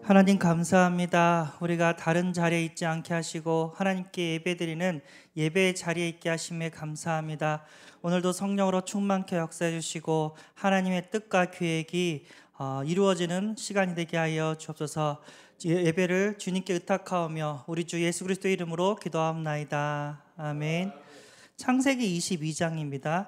하나님 감사합니다. 우리가 다른 자리에 있지 않게 하시고 하나님께 예배드리는 예배의 자리에 있게 하심에 감사합니다. 오늘도 성령으로 충만케 역사해 주시고 하나님의 뜻과 계획이 이루어지는 시간이 되게 하여 주옵소서. 예배를 주님께 의탁하오며 우리 주 예수 그리스도의 이름으로 기도하옵나이다. 아멘. 창세기 22장입니다.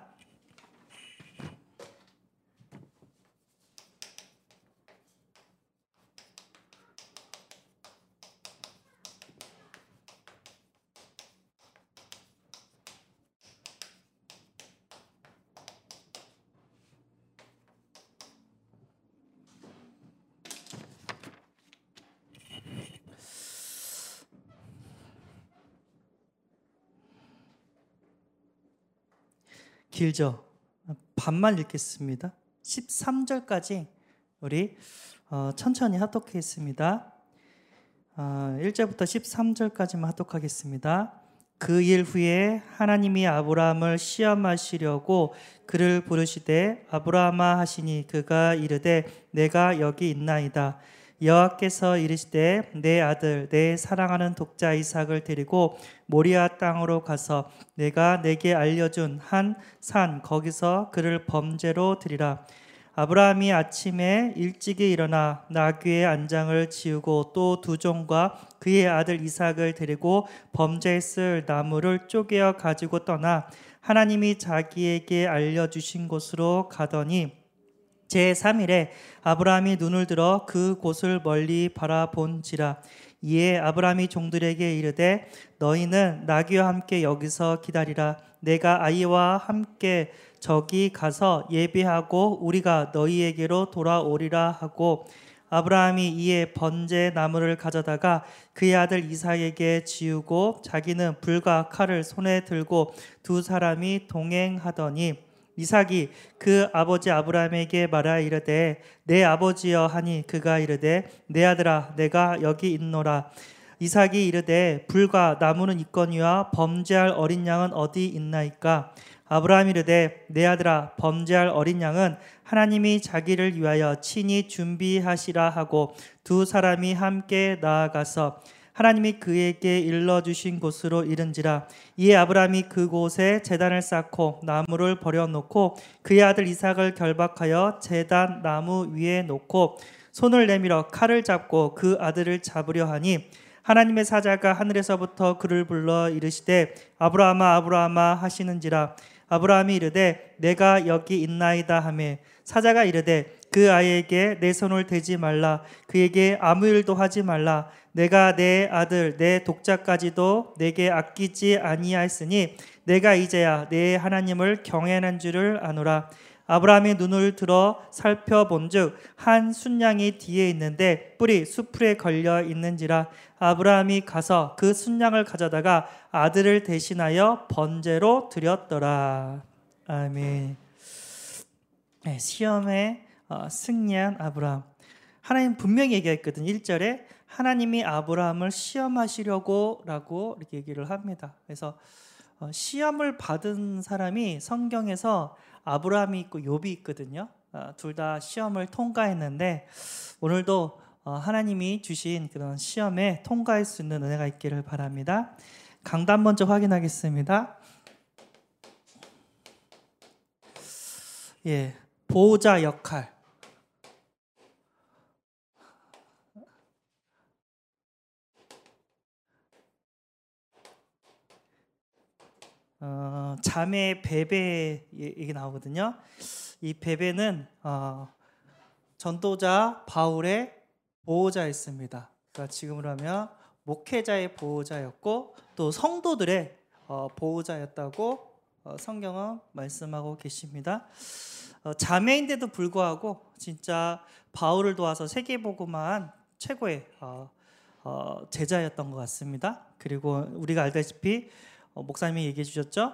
길죠? 반만 읽겠습니다. 13절까지 우리 천천히 합독하겠습니다. 1절부터 13절까지만 합독하겠습니다. 그 일 후에 하나님이 아브라함을 시험하시려고 그를 부르시되 아브라함아 하시니 그가 이르되 내가 여기 있나이다. 여호와께서 이르시되 내 아들 내 사랑하는 독자 이삭을 데리고 모리아 땅으로 가서 내가 내게 알려준 한 산 거기서 그를 범죄로 드리라. 아브라함이 아침에 일찍이 일어나 나귀의 안장을 지우고 또 두 종과 그의 아들 이삭을 데리고 범죄했을 나무를 쪼개어 가지고 떠나 하나님이 자기에게 알려주신 곳으로 가더니 제3일에 아브라함이 눈을 들어 그 곳을 멀리 바라본지라. 이에 아브라함이 종들에게 이르되 너희는 나귀와 함께 여기서 기다리라. 내가 아이와 함께 저기 가서 예배하고 우리가 너희에게로 돌아오리라 하고 아브라함이 이에 번제 나무를 가져다가 그의 아들 이삭에게 지우고 자기는 불과 칼을 손에 들고 두 사람이 동행하더니 이삭이 그 아버지 아브라함에게 말하여 이르되 내 아버지여 하니 그가 이르되 내 아들아 내가 여기 있노라. 이삭이 이르되 불과 나무는 있거니와 범죄할 어린 양은 어디 있나이까. 아브라함이 이르되 내 아들아 범죄할 어린 양은 하나님이 자기를 위하여 친히 준비하시라 하고 두 사람이 함께 나아가서 하나님이 그에게 일러주신 곳으로 이른지라. 이에 아브라함이 그곳에 제단을 쌓고 나무를 버려놓고 그의 아들 이삭을 결박하여 제단 나무 위에 놓고 손을 내밀어 칼을 잡고 그 아들을 잡으려 하니 하나님의 사자가 하늘에서부터 그를 불러 이르시되 아브라함아 아브라함아 하시는지라. 아브라함이 이르되 내가 여기 있나이다 하매 사자가 이르되 그 아이에게 내 손을 대지 말라. 그에게 아무 일도 하지 말라. 내가 내 아들 내 독자까지도 내게 아끼지 아니하였으니 내가 이제야 내 하나님을 경외하는 줄을 아노라. 아브라함이 눈을 들어 살펴본즉 한 순양이 뒤에 있는데 뿔이 수풀에 걸려 있는지라. 아브라함이 가서 그 순양을 가져다가 아들을 대신하여 번제로 드렸더라. 아멘. 네, 시험에 승리한 아브라함. 하나님 분명히 얘기했거든요. 1절에 하나님이 아브라함을 시험하시려고 라고 이렇게 얘기를 합니다. 그래서 시험을 받은 사람이 성경에서 아브라함이 있고 욥이 있거든요. 둘 다 시험을 통과했는데 오늘도 하나님이 주신 그런 시험에 통과할 수 있는 은혜가 있기를 바랍니다. 강단 먼저 확인하겠습니다. 예, 보호자 역할. 자매 베베 이게 나오거든요. 이 베베는 전도자 바울의 보호자였습니다. 그러니까 지금으로 하면 목회자의 보호자였고 또 성도들의 보호자였다고 성경은 말씀하고 계십니다. 자매인데도 불구하고 진짜 바울을 도와서 세계복음화한 최고의 제자였던 것 같습니다. 그리고 우리가 알다시피 목사님이 얘기해 주셨죠.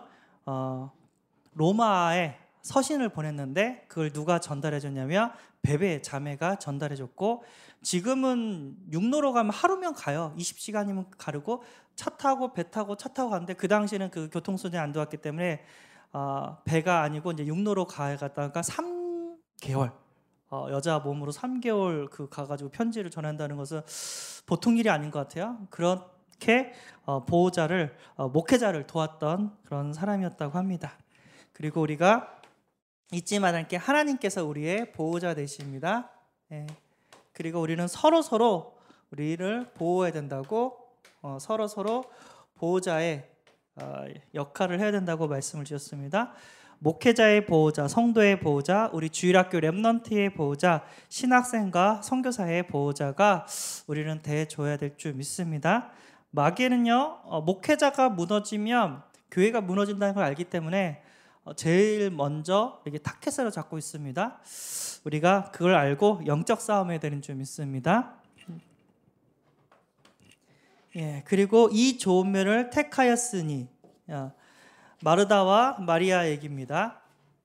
로마에 서신을 보냈는데 그걸 누가 전달해 줬냐면 베베 자매가 전달해 줬고 지금은 육로로 가면 하루면 가요. 20시간이면 가르고 차 타고 배 타고 차 타고 가는데 그 당시에는 그 교통수단이 안 좋았기 때문에 배가 아니고 이제 육로로 가다가 3개월 여자 몸으로 3개월 가가지고 편지를 전한다는 것은 보통 일이 아닌 것 같아요. 그렇게 보호자를 목회자를 도왔던 그런 사람이었다고 합니다. 그리고 우리가 잊지 말아야 할 게 하나님께서 우리의 보호자 되십니다. 예. 그리고 우리는 서로 우리를 보호해야 된다고 서로 보호자의 역할을 해야 된다고 말씀을 주셨습니다. 목회자의 보호자, 성도의 보호자, 우리 주일학교 렘넌트의 보호자, 신학생과 선교사의 보호자가 우리는 대줘야 될 줄 믿습니다. 마귀는요, 목회자가 무너지면 교회가 무너진다는 걸 알기 때문에 제일 먼저 이게 타켓으로 잡고 있습니다. 우리가 그걸 알고 영적 싸움해야 되는 줄 믿습니다. 예, 그리고 이 좋은 면을 택하였으니, 마르다와 마리아 얘기입니다.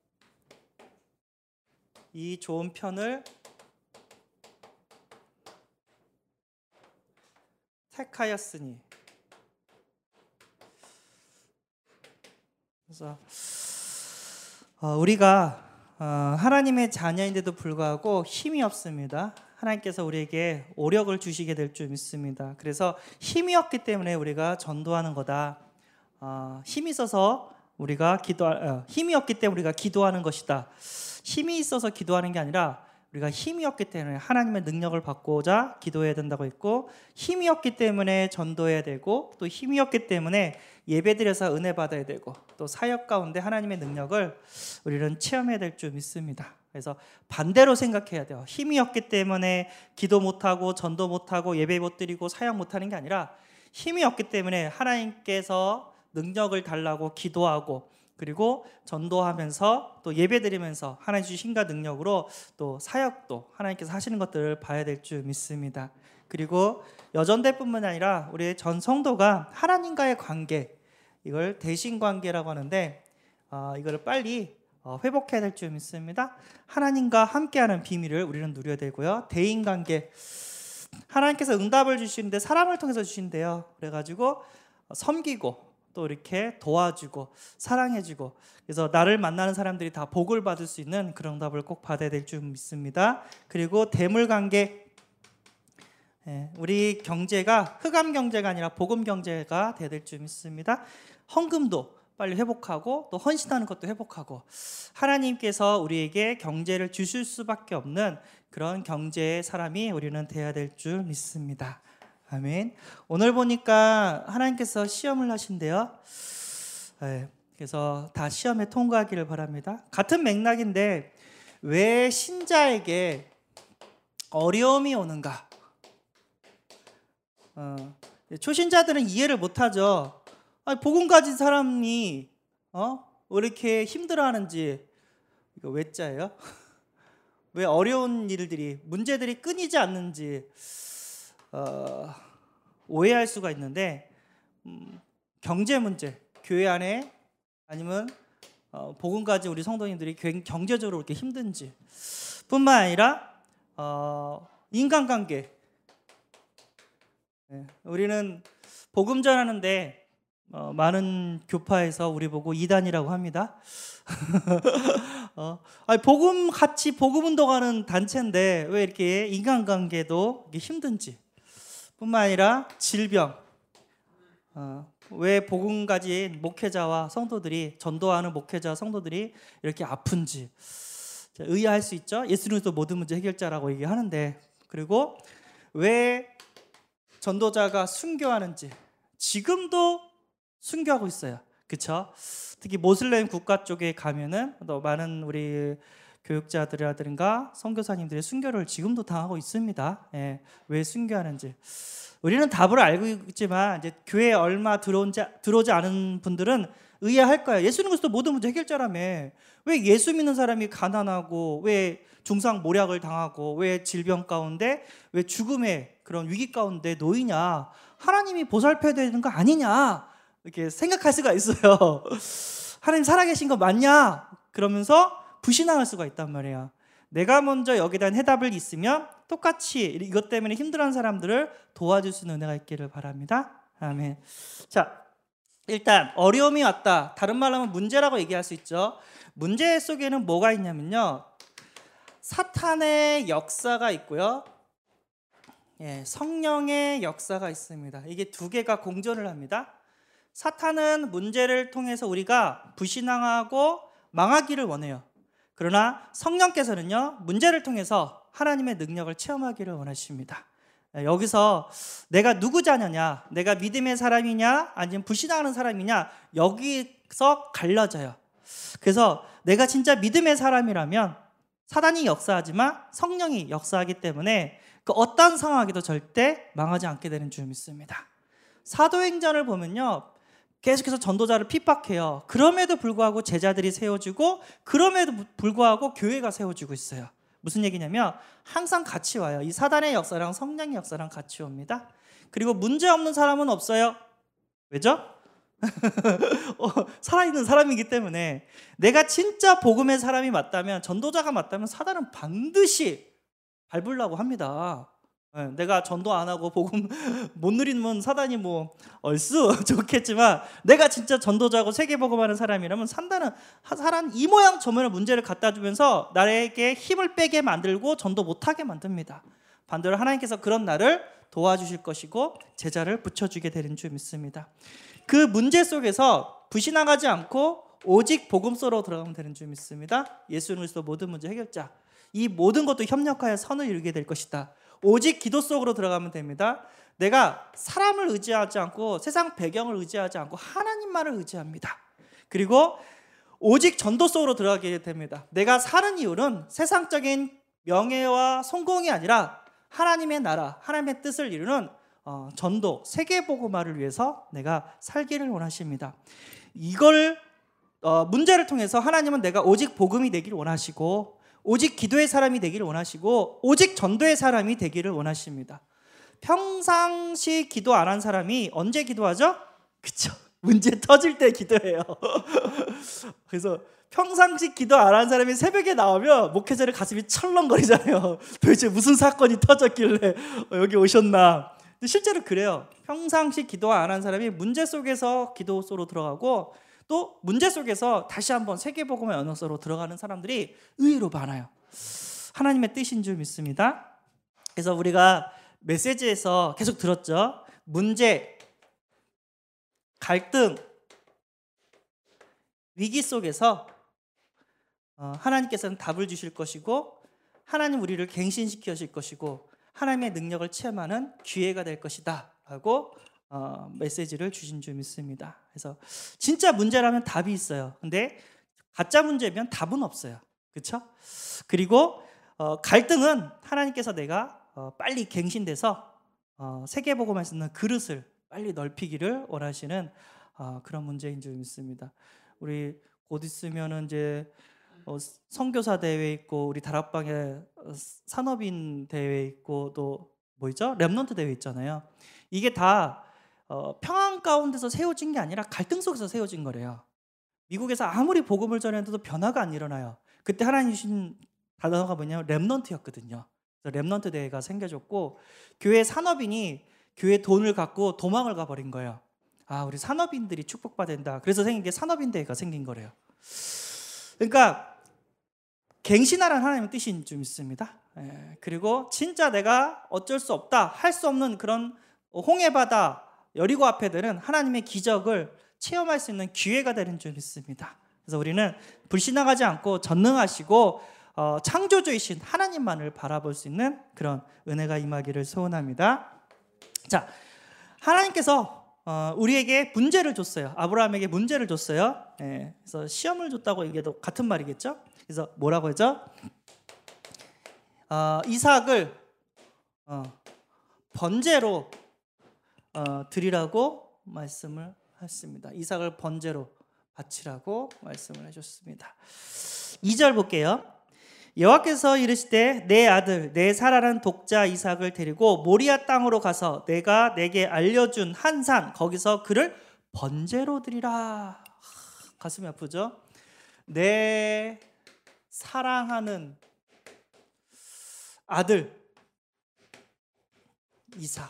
이 좋은 편을 택하였으니. 그래서 우리가 하나님의 자녀인데도 불구하고 힘이 없습니다. 하나님께서 우리에게 오력을 주시게 될 줄 믿습니다. 그래서 힘이 없기 때문에 우리가 전도하는 거다. 힘이 있어서 우리가 힘이 없기 때문에 우리가 기도하는 것이다. 힘이 있어서 기도하는 게 아니라 우리가 힘이 없기 때문에 하나님의 능력을 받고자 기도해야 된다고 했고, 힘이 없기 때문에 전도해야 되고, 또 힘이 없기 때문에 예배드려서 은혜 받아야 되고, 또 사역 가운데 하나님의 능력을 우리는 체험해야 될 줄 믿습니다. 그래서 반대로 생각해야 돼요. 힘이 없기 때문에 기도 못하고 전도 못하고 예배 못 드리고 사역 못하는 게 아니라, 힘이 없기 때문에 하나님께서 능력을 달라고 기도하고, 그리고 전도하면서 또 예배드리면서 하나님 주신 힘과 능력으로 또 사역도 하나님께서 하시는 것들을 봐야 될 줄 믿습니다. 그리고 여전대뿐만 아니라 우리의 전 성도가 하나님과의 관계, 이걸 대신관계라고 하는데, 이거를 빨리 회복해야 될 줄 믿습니다. 하나님과 함께하는 비밀을 우리는 누려야 되고요. 대인관계, 하나님께서 응답을 주시는데 사람을 통해서 주신대요. 그래가지고 섬기고 또 이렇게 도와주고 사랑해주고, 그래서 나를 만나는 사람들이 다 복을 받을 수 있는 그런 응답을 꼭 받아야 될 줄 믿습니다. 그리고 대물관계, 우리 경제가 흑암 경제가 아니라 복음 경제가 돼야 될 줄 믿습니다. 헌금도 빨리 회복하고 또 헌신하는 것도 회복하고, 하나님께서 우리에게 경제를 주실 수밖에 없는 그런 경제의 사람이 우리는 돼야 될 줄 믿습니다. 아멘. 오늘 보니까 하나님께서 시험을 하신대요. 그래서 다 시험에 통과하기를 바랍니다. 같은 맥락인데 왜 신자에게 어려움이 오는가? 초신자들은 이해를 못하죠. 복음 가진 사람이 왜 이렇게 힘들어하는지. 이거 왜자예요? 왜 어려운 일들이, 문제들이 끊이지 않는지 오해할 수가 있는데, 경제 문제, 교회 안에 아니면 복음 가진 우리 성도님들이 경제적으로 이렇게 힘든지 뿐만 아니라 인간관계, 우리는 복음 전하는데 많은 교파에서 우리 보고 이단이라고 합니다. 복음 같이 복음 운동하는 단체인데 왜 이렇게 인간관계도 이렇게 힘든지 뿐만 아니라 질병, 왜 복음 가진 목회자와 성도들이, 전도하는 목회자 성도들이 이렇게 아픈지 의아할 수 있죠. 예수님도 모든 문제 해결자라고 얘기하는데, 그리고 왜 전도자가 순교하는지, 지금도 순교하고 있어요. 그렇죠? 특히 모슬렘 국가 쪽에 가면은 또 많은 우리 교육자들이라든가 선교사님들의 순교를 지금도 당하고 있습니다. 왜 순교하는지 우리는 답을 알고 있지만, 이제 교회에 얼마 들어오지 않은 분들은 의아할 거예요. 예수님 그리스도 모든 문제 해결자라며, 왜 예수 믿는 사람이 가난하고, 왜 중상모략을 당하고, 왜 질병 가운데, 왜 죽음의 그런 위기 가운데 놓이냐, 하나님이 보살펴야 되는 거 아니냐, 이렇게 생각할 수가 있어요. 하나님 살아계신 거 맞냐? 그러면서 불신앙할 수가 있단 말이에요. 내가 먼저 여기에 대한 해답을 있으면 똑같이 이것 때문에 힘들어하는 사람들을 도와줄 수 있는 은혜가 있기를 바랍니다. 아멘. 자, 일단 어려움이 왔다. 다른 말로 하면 문제라고 얘기할 수 있죠. 문제 속에는 뭐가 있냐면요, 사탄의 역사가 있고요. 성령의 역사가 있습니다. 이게 두 개가 공존을 합니다. 사탄은 문제를 통해서 우리가 불신앙하고 망하기를 원해요. 그러나 성령께서는요, 문제를 통해서 하나님의 능력을 체험하기를 원하십니다. 여기서 내가 누구 자녀냐, 내가 믿음의 사람이냐 아니면 불신앙하는 사람이냐, 여기서 갈라져요. 그래서 내가 진짜 믿음의 사람이라면 사단이 역사하지만 성령이 역사하기 때문에 그 어떤 상황에도 절대 망하지 않게 되는 줄 믿습니다. 사도행전을 보면요, 계속해서 전도자를 핍박해요. 그럼에도 불구하고 제자들이 세워지고, 그럼에도 불구하고 교회가 세워지고 있어요. 무슨 얘기냐면 항상 같이 와요. 이 사단의 역사랑 성령의 역사랑 같이 옵니다. 그리고 문제 없는 사람은 없어요. 왜죠? 살아있는 사람이기 때문에. 내가 진짜 복음의 사람이 맞다면, 전도자가 맞다면 사단은 반드시 밟으려고 합니다. 내가 전도 안 하고 복음 못 누리면 사단이 뭐 얼쑤 좋겠지만, 내가 진짜 전도자고 세계복음하는 사람이라면 사단은 이 모양 저 모양 문제를 갖다 주면서 나에게 힘을 빼게 만들고 전도 못하게 만듭니다. 반대로 하나님께서 그런 나를 도와주실 것이고 제자를 붙여주게 되는 줄 믿습니다. 그 문제 속에서 불신앙하지 않고 오직 복음서로 들어가면 되는 줄 믿습니다. 예수 그리스도 모든 문제 해결자, 이 모든 것도 협력하여 선을 이루게 될 것이다. 오직 기도 속으로 들어가면 됩니다. 내가 사람을 의지하지 않고 세상 배경을 의지하지 않고 하나님만을 의지합니다. 그리고 오직 전도 속으로 들어가게 됩니다. 내가 사는 이유는 세상적인 명예와 성공이 아니라 하나님의 나라, 하나님의 뜻을 이루는 전도, 세계복음화를 위해서 내가 살기를 원하십니다. 이걸 문제를 통해서 하나님은 내가 오직 복음이 되기를 원하시고, 오직 기도의 사람이 되기를 원하시고, 오직 전도의 사람이 되기를 원하십니다. 평상시 기도 안 한 사람이 언제 기도하죠? 그쵸? 문제 터질 때 기도해요. 그래서 평상시 기도 안 한 사람이 새벽에 나오면 목회자를 가슴이 철렁거리잖아요. 도대체 무슨 사건이 터졌길래 여기 오셨나. 근데 실제로 그래요. 평상시 기도 안 한 사람이 문제 속에서 기도 속으로 들어가고, 또 문제 속에서 다시 한번 세계복음의 언어서로 들어가는 사람들이 의외로 많아요. 하나님의 뜻인 줄 믿습니다. 그래서 우리가 메시지에서 계속 들었죠. 문제, 갈등, 위기 속에서 하나님께서는 답을 주실 것이고, 하나님 우리를 갱신시켜 주실 것이고, 하나님의 능력을 체험하는 기회가 될 것이다 라고 메시지를 주신 줄 믿습니다. 그래서 진짜 문제라면 답이 있어요. 근데 가짜 문제면 답은 없어요. 그렇죠? 그리고 갈등은 하나님께서 내가 빨리 갱신돼서 세계복음할 수 있는 그릇을 빨리 넓히기를 원하시는 그런 문제인 줄 믿습니다. 우리 곧 있으면은 이제 선교사 대회 있고, 우리 다락방에 산업인 대회 있고, 또 뭐죠? 렘넌트 대회 있잖아요. 이게 다 평안 가운데서 세워진 게 아니라 갈등 속에서 세워진 거래요. 미국에서 아무리 복음을 전해도 변화가 안 일어나요. 그때 하나님 주신 단어가 뭐냐면 렘넌트였거든요. 그래서 렘넌트 대회가 생겨졌고, 교회 산업인이 교회 돈을 갖고 도망을 가버린 거예요. 우리 산업인들이 축복받는다. 그래서 생긴 게 산업인 대회가 생긴 거래요. 그러니까 갱신하라는 하나님의 뜻인 줄 믿습니다. 그리고 진짜 내가 어쩔 수 없다, 할 수 없는 그런 홍해바다, 여리고 앞에 되는 하나님의 기적을 체험할 수 있는 기회가 되는 줄 믿습니다. 그래서 우리는 불신앙하지 않고 전능하시고 창조주이신 하나님만을 바라볼 수 있는 그런 은혜가 임하기를 소원합니다. 자, 하나님께서 우리에게 문제를 줬어요. 아브라함에게 문제를 줬어요. 그래서 시험을 줬다고 얘기해도 같은 말이겠죠? 그래서 뭐라고 하죠? 이삭을 번제로 드리라고 말씀을 했습니다. 이삭을 번제로 바치라고 말씀을 해줬습니다. 2절 볼게요. 여호와께서 이르시되 내 아들 내 사랑하는 독자 이삭을 데리고 모리아 땅으로 가서 내가 내게 알려준 한 산, 거기서 그를 번제로 드리라. 가슴이 아프죠? 내 사랑하는 아들 이삭,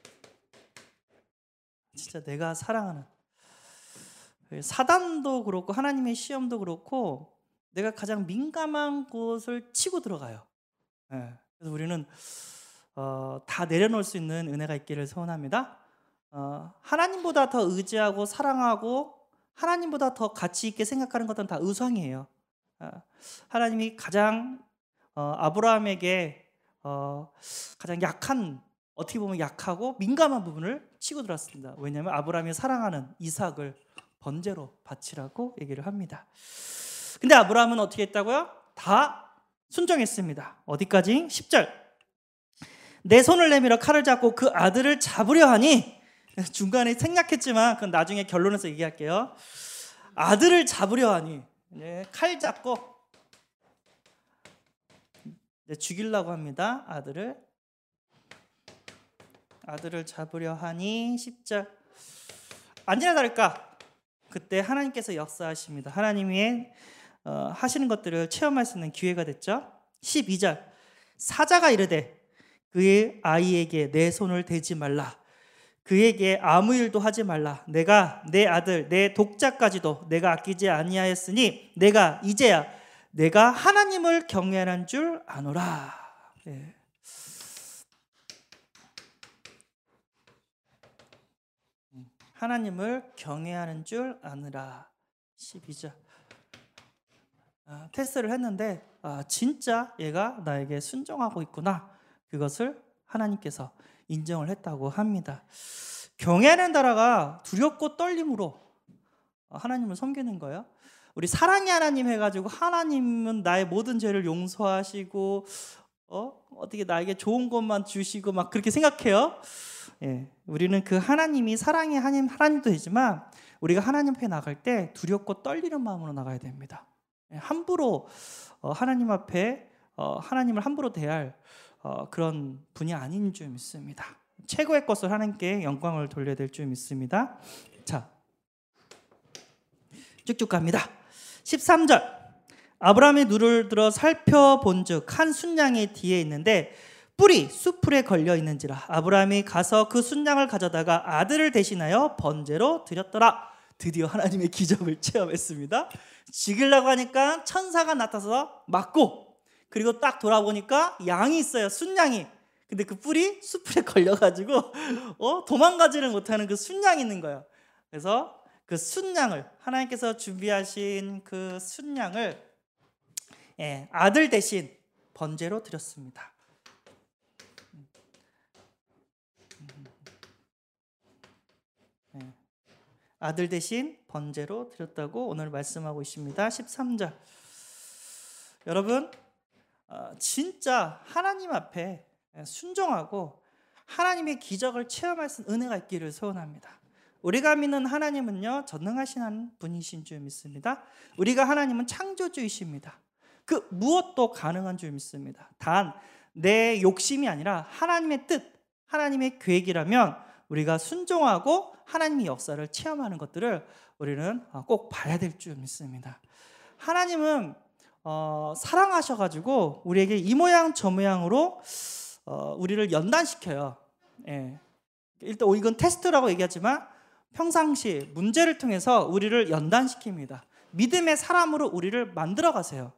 진짜 내가 사랑하는, 사단도 그렇고 하나님의 시험도 그렇고 내가 가장 민감한 곳을 치고 들어가요. 예. 그래서 우리는 다 내려놓을 수 있는 은혜가 있기를 소원합니다. 하나님보다 더 의지하고 사랑하고 하나님보다 더 가치 있게 생각하는 것은 다 의상이에요. 하나님이 가장 아브라함에게 가장 약한, 어떻게 보면 약하고 민감한 부분을 치고 들었습니다. 왜냐하면 아브라함이 사랑하는 이삭을 번제로 바치라고 얘기를 합니다. 근데 아브라함은 어떻게 했다고요? 다 순종했습니다. 어디까지? 10절. 내 손을 내밀어 칼을 잡고 그 아들을 잡으려 하니, 중간에 생략했지만 그건 나중에 결론에서 얘기할게요. 아들을 잡으려 하니, 칼 잡고 죽이려고 합니다. 아들을 잡으려 하니 10절. 아니나 다를까 그때 하나님께서 역사하십니다. 하나님이 하시는 것들을 체험할 수 있는 기회가 됐죠. 12절. 사자가 이르되 그의 아이에게 내 손을 대지 말라. 그에게 아무 일도 하지 말라. 내가 내 아들 내 독자까지도 내가 아끼지 아니하였으니 내가 이제야 내가 하나님을 경외하는 줄 아노라. 네. 하나님을 경외하는 줄 아느라. 12절. 테스트를 했는데 진짜 얘가 나에게 순종하고 있구나. 그것을 하나님께서 인정을 했다고 합니다. 경외하는 나라가 두렵고 떨림으로 하나님을 섬기는 거예요. 우리 사랑의 하나님 해가지고 하나님은 나의 모든 죄를 용서하시고 어떻게 나에게 좋은 것만 주시고 막 그렇게 생각해요. 예, 우리는 그 하나님이 사랑의 하나님도 되지만 우리가 하나님 앞에 나갈 때 두렵고 떨리는 마음으로 나가야 됩니다. 예, 함부로 하나님 앞에 하나님을 함부로 대할 그런 분이 아닌 줄 믿습니다. 최고의 것을 하나님께 영광을 돌려야 될 줄 믿습니다. 자, 쭉쭉 갑니다. 13절. 아브라함이 눈을 들어 살펴본즉 한 순양이 뒤에 있는데 뿔이 숲풀에 걸려 있는지라. 아브라함이 가서 그 순양을 가져다가 아들을 대신하여 번제로 드렸더라. 드디어 하나님의 기적을 체험했습니다. 죽이려고 하니까 천사가 나타나서 막고, 그리고 딱 돌아보니까 양이 있어요. 순양이. 근데 그 뿔이 숲풀에 걸려가지고 도망가지를 못하는 그 순양이 있는 거예요. 그래서 그 순양을, 하나님께서 준비하신 그 순양을 아들 대신 번제로 드렸습니다. 아들 대신 번제로 드렸다고 오늘 말씀하고 있습니다. 13절. 여러분, 진짜 하나님 앞에 순종하고 하나님의 기적을 체험할 수 있는 은혜가 있기를 소원합니다. 우리가 믿는 하나님은요, 전능하신 분이신 줄 믿습니다. 우리가 하나님은 창조주이십니다. 그 무엇도 가능한 줄 믿습니다. 단 내 욕심이 아니라 하나님의 뜻, 하나님의 계획이라면 우리가 순종하고 하나님의 역사를 체험하는 것들을 우리는 꼭 봐야 될 줄 믿습니다. 하나님은 사랑하셔가지고 우리에게 이 모양 저 모양으로 우리를 연단시켜요. 일단 이건 테스트라고 얘기하지만 평상시 문제를 통해서 우리를 연단시킵니다. 믿음의 사람으로 우리를 만들어 가세요.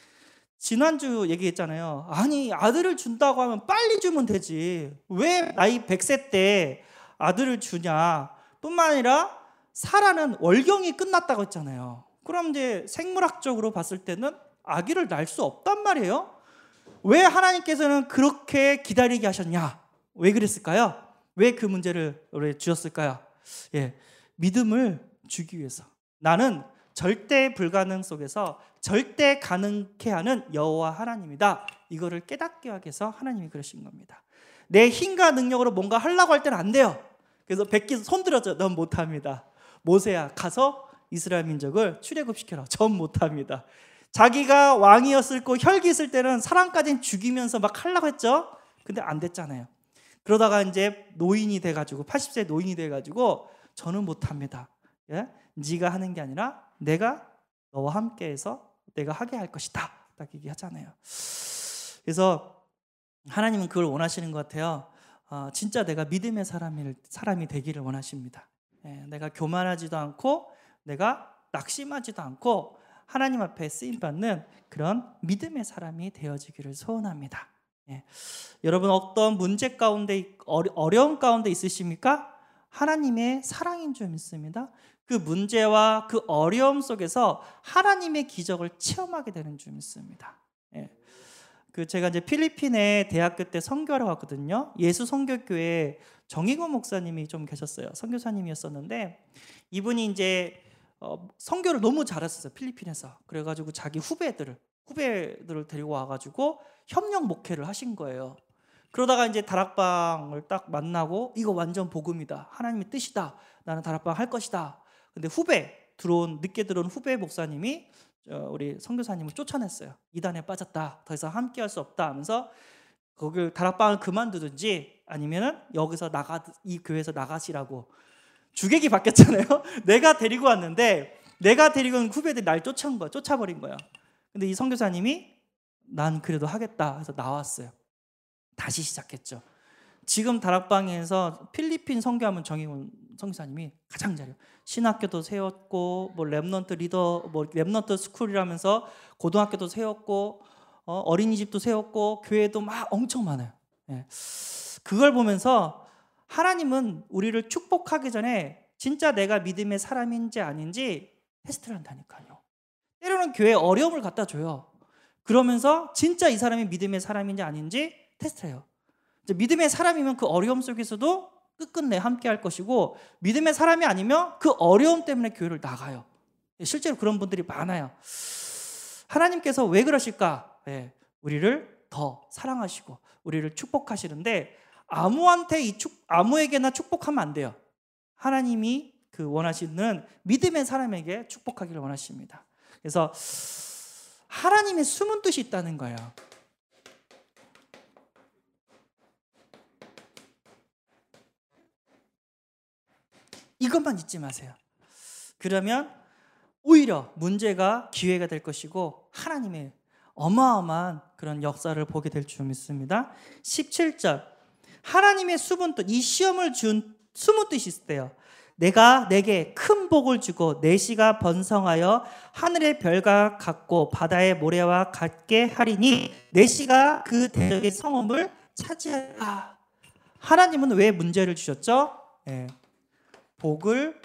지난주 얘기했잖아요. 아니, 아들을 준다고 하면 빨리 주면 되지. 왜 나이 100세 때 아들을 주냐. 뿐만 아니라 사라는 월경이 끝났다고 했잖아요. 그럼 이제 생물학적으로 봤을 때는 아기를 낳을 수 없단 말이에요. 왜 하나님께서는 그렇게 기다리게 하셨냐? 왜 그랬을까요? 왜 그 문제를 주셨을까요? 믿음을 주기 위해서. 나는 절대 불가능 속에서 절대 가능케 하는 여호와 하나님이다. 이거를 깨닫게 하기 위해서 하나님이 그러신 겁니다. 내 힘과 능력으로 뭔가 하려고 할 때는 안 돼요. 그래서 백기서 손 들었죠. 넌 못합니다. 모세야, 가서 이스라엘 민족을 출애굽시켜라. 전 못합니다. 자기가 왕이었을 거 혈기 있을 때는 사람까지는 죽이면서 막 하려고 했죠. 근데 안 됐잖아요. 그러다가 이제 노인이 돼가지고 80세 노인이 돼가지고 저는 못합니다. 네가 하는 게 아니라 내가 너와 함께해서 내가 하게 할 것이다. 딱 얘기하잖아요. 그래서 하나님은 그걸 원하시는 것 같아요. 진짜 내가 믿음의 사람이 되기를 원하십니다. 내가 교만하지도 않고 내가 낙심하지도 않고 하나님 앞에 쓰임받는 그런 믿음의 사람이 되어지기를 소원합니다. 예. 여러분 어떤 문제 가운데 어려움 가운데 있으십니까? 하나님의 사랑인 줄 믿습니다. 그 문제와 그 어려움 속에서 하나님의 기적을 체험하게 되는 줄 믿습니다. 예. 제가 이제 필리핀에 대학교 때 선교하러 갔거든요. 예수 선교교회 정의곤 목사님이 좀 계셨어요. 선교사님이었었는데 이분이 이제 선교를 너무 잘했었어요. 필리핀에서. 그래가지고 자기 후배들을 데리고 와가지고 협력 목회를 하신 거예요. 그러다가 이제 다락방을 딱 만나고 이거 완전 복음이다. 하나님의 뜻이다. 나는 다락방 할 것이다. 근데 늦게 들어온 후배 목사님이 우리 선교사님을 쫓아냈어요. 이단에 빠졌다. 더 이상 함께할 수 없다 하면서 거기 다락방을 그만두든지 아니면은 여기서 이 교회에서 나가시라고. 주객이 바뀌었잖아요. 내가 데리고 왔는데 내가 데리고 온 후배들이 날 쫓아버린 거야. 근데 이 선교사님이 난 그래도 하겠다 해서 나왔어요. 다시 시작했죠. 지금 다락방에서 필리핀 선교하면 정의곤 선교사님이 가장 잘해요. 신학교도 세웠고 랩넌트 스쿨이라면서 고등학교도 세웠고 어린이집도 세웠고 교회도 막 엄청 많아요. 예. 그걸 보면서 하나님은 우리를 축복하기 전에 진짜 내가 믿음의 사람인지 아닌지 테스트를 한다니까요. 때로는 교회에 어려움을 갖다 줘요. 그러면서 진짜 이 사람이 믿음의 사람인지 아닌지 테스트해요. 믿음의 사람이면 그 어려움 속에서도 끝끝내 함께 할 것이고, 믿음의 사람이 아니면 그 어려움 때문에 교회를 나가요. 실제로 그런 분들이 많아요. 하나님께서 왜 그러실까? 네, 우리를 더 사랑하시고 우리를 축복하시는데 아무에게나 축복하면 안 돼요. 하나님이 원하시는 믿음의 사람에게 축복하기를 원하십니다. 그래서 하나님의 숨은 뜻이 있다는 거예요. 이것만 잊지 마세요. 그러면 오히려 문제가 기회가 될 것이고 하나님의 어마어마한 그런 역사를 보게 될 줄 믿습니다. 17절, 하나님의 숨은 뜻, 이 시험을 준 숨은 뜻이 있대요. 내가 내게 큰 복을 주고 내 씨가 번성하여 하늘의 별과 같고 바다의 모래와 같게 하리니 내 씨가 그 대적의 성읍을 차지하라. 하나님은 왜 문제를 주셨죠? 네. 복을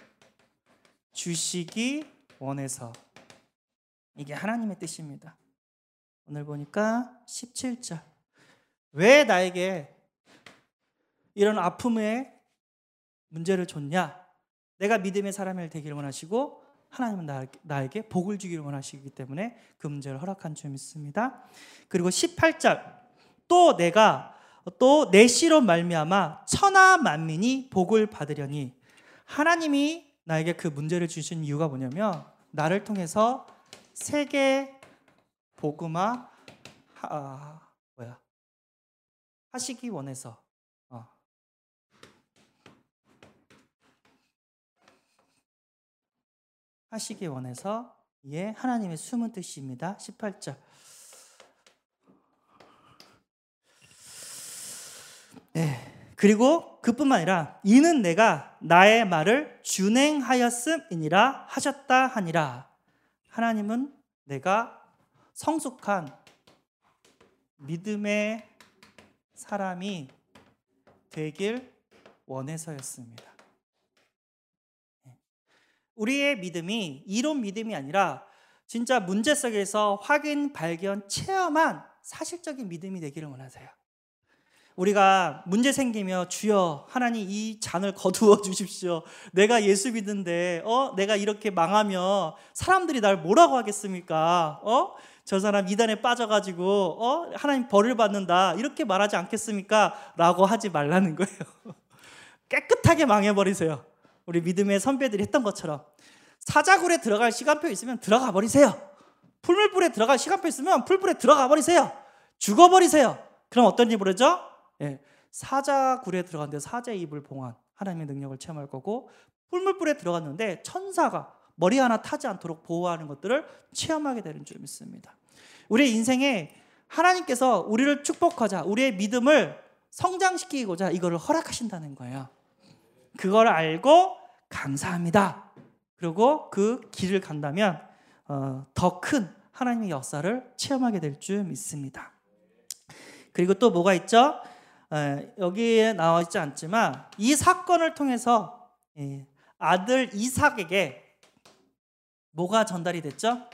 주시기 원해서. 이게 하나님의 뜻입니다. 오늘 보니까 17절, 왜 나에게 이런 아픔의 문제를 줬냐? 내가 믿음의 사람이 되기를 원하시고 하나님은 나에게 복을 주기를 원하시기 때문에 그 문제를 허락한 줄 믿습니다. 그리고 18절, 또 내가 또 내 씨로 말미암아 천하 만민이 복을 받으려니. 하나님이 나에게 그 문제를 주신 이유가 뭐냐면 나를 통해서 세계 복음화 하시기 원해서. 하시기 원해서. 예, 하나님의 숨은 뜻입니다. 18절. 네. 그리고 그뿐만 아니라 이는 내가 나의 말을 준행하였음이니라 하셨다 하니라. 하나님은 내가 성숙한 믿음의 사람이 되길 원해서였습니다. 우리의 믿음이 이론 믿음이 아니라 진짜 문제 속에서 확인, 발견, 체험한 사실적인 믿음이 되기를 원하세요. 우리가 문제 생기며 주여 하나님 이 잔을 거두어 주십시오. 내가 예수 믿는데 내가 이렇게 망하며 사람들이 날 뭐라고 하겠습니까? 저 사람 이단에 빠져가지고 하나님 벌을 받는다 이렇게 말하지 않겠습니까? 라고 하지 말라는 거예요. 깨끗하게 망해버리세요. 우리 믿음의 선배들이 했던 것처럼 사자굴에 들어갈 시간표 있으면 들어가 버리세요. 풀물불에 들어갈 시간표 있으면 풀불에 들어가 버리세요. 죽어버리세요. 그럼 어떤 일이 벌어져? 예, 사자굴에 들어갔는데 사자의 입을 봉한 하나님의 능력을 체험할 거고, 풀물불에 들어갔는데 천사가 머리 하나 타지 않도록 보호하는 것들을 체험하게 되는 줄 믿습니다. 우리의 인생에 하나님께서 우리를 축복하자, 우리의 믿음을 성장시키고자 이거를 허락하신다는 거예요. 그걸 알고 감사합니다. 그리고 그 길을 간다면 더 큰 하나님의 역사를 체험하게 될 줄 믿습니다. 그리고 또 뭐가 있죠? 여기에 나와 있지 않지만 이 사건을 통해서 아들 이삭에게 뭐가 전달이 됐죠?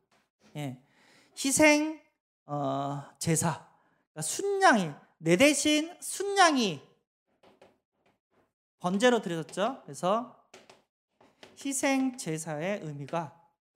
희생 제사, 그러니까 순양이, 내 대신 순양이 번제로 드려졌죠. 그래서 희생 제사의 의미가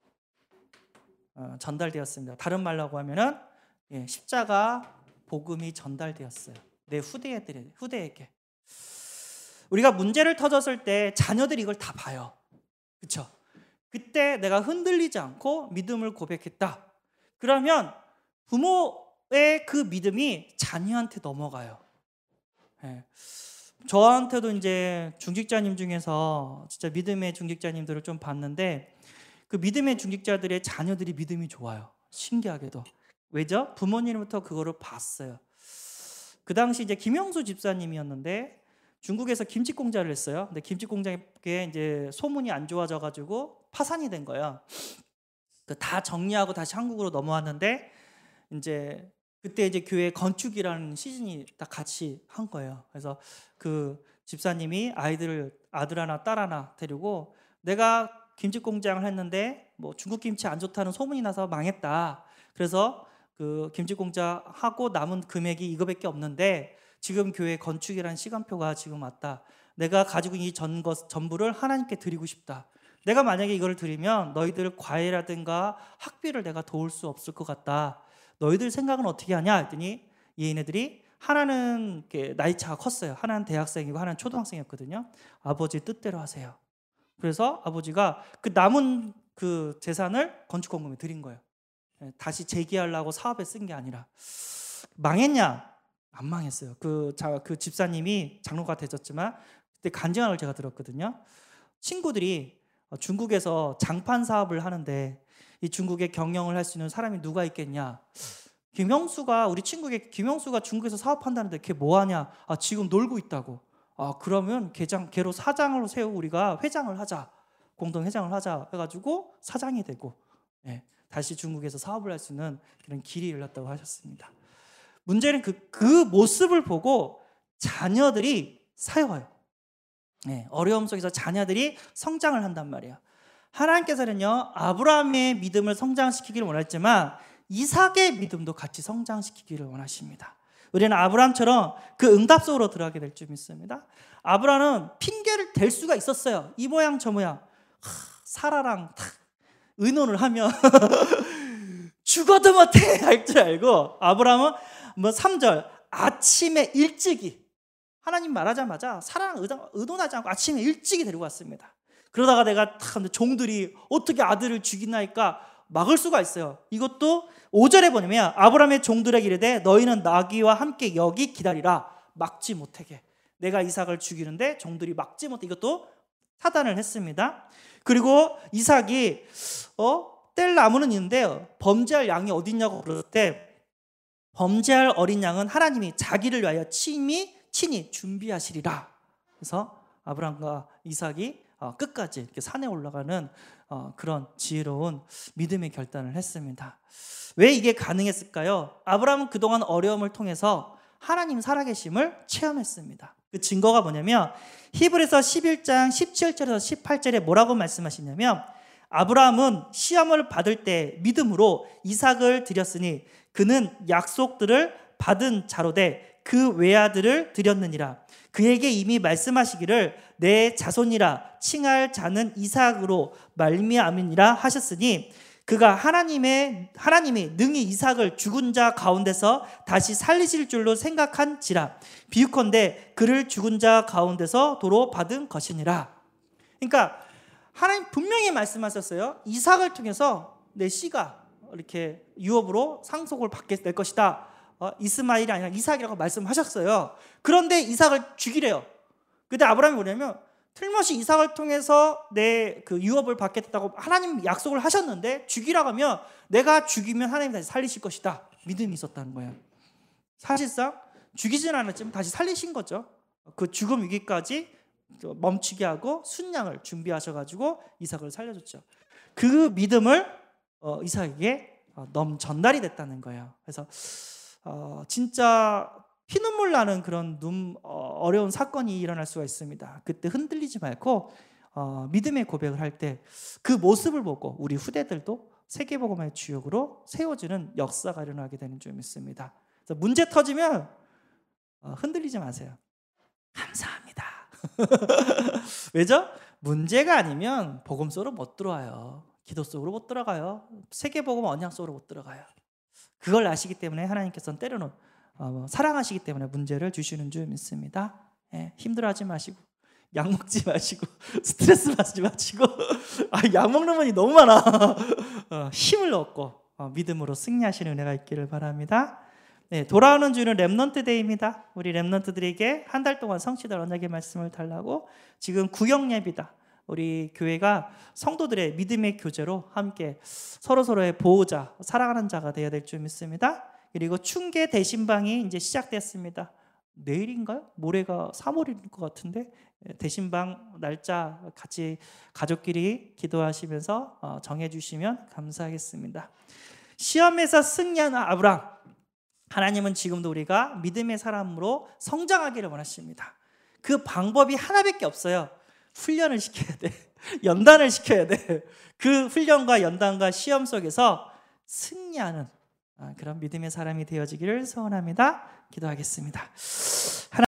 전달되었습니다. 다른 말로 하면은 십자가 복음이 전달되었어요. 내 후대에게. 우리가 문제를 터졌을 때 자녀들이 이걸 다 봐요. 그렇죠? 그때 내가 흔들리지 않고 믿음을 고백했다. 그러면 부모의 그 믿음이 자녀한테 넘어가요. 저한테도 이제 중직자님 중에서 진짜 믿음의 중직자님들을 좀 봤는데 그 믿음의 중직자들의 자녀들이 믿음이 좋아요. 신기하게도. 왜죠? 부모님부터 그거를 봤어요. 그 당시 이제 김영수 집사님이었는데 중국에서 김치 공장을 했어요. 근데 김치 공장에 이제 소문이 안 좋아져가지고 파산이 된 거예요. 다 정리하고 다시 한국으로 넘어왔는데 이제 그때 이제 교회 건축이라는 시즌이 다 같이 한 거예요. 그래서 그 집사님이 아들 하나 딸 하나 데리고 내가 김치 공장을 했는데 뭐 중국 김치 안 좋다는 소문이 나서 망했다. 그래서 그 김치 공장 하고 남은 금액이 이거밖에 없는데 지금 교회 건축이라는 시간표가 지금 왔다. 내가 가지고 이 전부를 하나님께 드리고 싶다. 내가 만약에 이걸 드리면 너희들 과외라든가 학비를 내가 도울 수 없을 것 같다. 너희들 생각은 어떻게 하냐 했더니 얘네들이 하나는 나이 차가 컸어요. 하나는 대학생이고 하나는 초등학생이었거든요. 아버지 뜻대로 하세요. 그래서 아버지가 그 남은 그 재산을 건축공금에 드린 거예요. 다시 재기하려고 사업에 쓴 게 아니라. 망했냐? 안 망했어요. 그 집사님이 장로가 되셨지만 그때 간증을 제가 들었거든요. 친구들이 중국에서 장판 사업을 하는데 이 중국에 경영을 할 수 있는 사람이 누가 있겠냐? 우리 친구의 김영수가 중국에서 사업한다는데 걔 뭐하냐? 지금 놀고 있다고. 그러면 걔로 사장으로 세우고 우리가 회장을 하자. 공동회장을 하자 해가지고 사장이 되고 다시 중국에서 사업을 할 수 있는 그런 길이 열렸다고 하셨습니다. 문제는 그 모습을 보고 자녀들이 사역해요. 어려움 속에서 자녀들이 성장을 한단 말이에요. 하나님께서는요 아브라함의 믿음을 성장시키기를 원했지만 이삭의 믿음도 같이 성장시키기를 원하십니다. 우리는 아브라함처럼 그 응답 속으로 들어가게 될 줄 믿습니다. 아브라함은 핑계를 댈 수가 있었어요. 이 모양 저 모양. 사라랑 탁 의논을 하면 죽어도 못해 할 줄 알고 아브라함은 3절 아침에 일찍이 하나님 말하자마자 사라랑 의논하지 않고 아침에 일찍이 데리고 왔습니다. 그러다가 내가 종들이 어떻게 아들을 죽이나니까 막을 수가 있어요. 이것도 5절에 보면 아브라함의 종들에게 이르되 너희는 나귀와 함께 여기 기다리라. 막지 못하게. 내가 이삭을 죽이는데 종들이 막지 못해. 이것도 차단을 했습니다. 그리고 이삭이 뗄 나무는 있는데 범죄할 양이 어디 있냐고 물었을 때 범죄할 어린 양은 하나님이 자기를 위하여 친히 준비하시리라. 그래서 아브라함과 이삭이 끝까지 이렇게 산에 올라가는 그런 지혜로운 믿음의 결단을 했습니다. 왜 이게 가능했을까요? 아브라함은 그동안 어려움을 통해서 하나님 살아계심을 체험했습니다. 그 증거가 뭐냐면 히브리서 11장 17절에서 18절에 뭐라고 말씀하시냐면 아브라함은 시험을 받을 때 믿음으로 이삭을 드렸으니 그는 약속들을 받은 자로되 그 외아들을 드렸느니라. 그에게 이미 말씀하시기를 내 자손이라 칭할 자는 이삭으로 말미암으니라 하셨으니 그가 하나님이 능히 이삭을 죽은 자 가운데서 다시 살리실 줄로 생각한지라. 비유컨대 그를 죽은 자 가운데서 도로 받은 것이니라. 그러니까 하나님 분명히 말씀하셨어요. 이삭을 통해서 내 씨가 이렇게 유업으로 상속을 받게 될 것이다. 이스마일이 아니라 이삭이라고 말씀하셨어요. 그런데 이삭을 죽이래요. 근데 아브라함이 뭐냐면 틀림없이 이삭을 통해서 내 그 유업을 받게 됐다고 하나님 약속을 하셨는데 죽이라고 하면 내가 죽이면 하나님이 다시 살리실 것이다. 믿음이 있었다는 거예요. 사실상 죽이진 않았지만 다시 살리신 거죠. 그 죽음 위기까지 멈추게 하고 순양을 준비하셔가지고 이삭을 살려줬죠. 그 믿음을 이삭에게 전달이 됐다는 거예요. 그래서 진짜 피눈물 나는 그런 어려운 사건이 일어날 수가 있습니다. 그때 흔들리지 말고 믿음의 고백을 할 때 그 모습을 보고 우리 후대들도 세계복음의 주역으로 세워지는 역사가 일어나게 되는 줄 믿습니다. 그래서 문제 터지면 흔들리지 마세요. 감사합니다. 왜죠? 문제가 아니면 복음 속으로 못 들어와요. 기도 속으로 못 들어가요. 세계복음 언약 속으로 못 들어가요. 그걸 아시기 때문에 하나님께서는 때로는 사랑하시기 때문에 문제를 주시는 줄 믿습니다. 힘들어하지 마시고 약 먹지 마시고 스트레스 받지 마시고 약 먹는 분이 너무 많아. 힘을 얻고 믿음으로 승리하시는 은혜가 있기를 바랍니다. 돌아오는 주는 렘넌트 데이입니다. 우리 렘넌트들에게 한 달 동안 성취될 언약의 말씀을 달라고 지금 구역 예비다. 우리 교회가 성도들의 믿음의 교제로 함께 서로서로의 보호자, 사랑하는 자가 되어야 될 줄 믿습니다. 그리고 충계 대신방이 이제 시작됐습니다. 내일인가요? 모레가 3월일 것 같은데 대신방 날짜 같이 가족끼리 기도하시면서 정해주시면 감사하겠습니다. 시험에서 승리하는 아브람, 하나님은 지금도 우리가 믿음의 사람으로 성장하기를 원하십니다. 그 방법이 하나밖에 없어요. 훈련을 시켜야 돼. 연단을 시켜야 돼. 그 훈련과 연단과 시험 속에서 승리하는 그런 믿음의 사람이 되어지기를 소원합니다. 기도하겠습니다.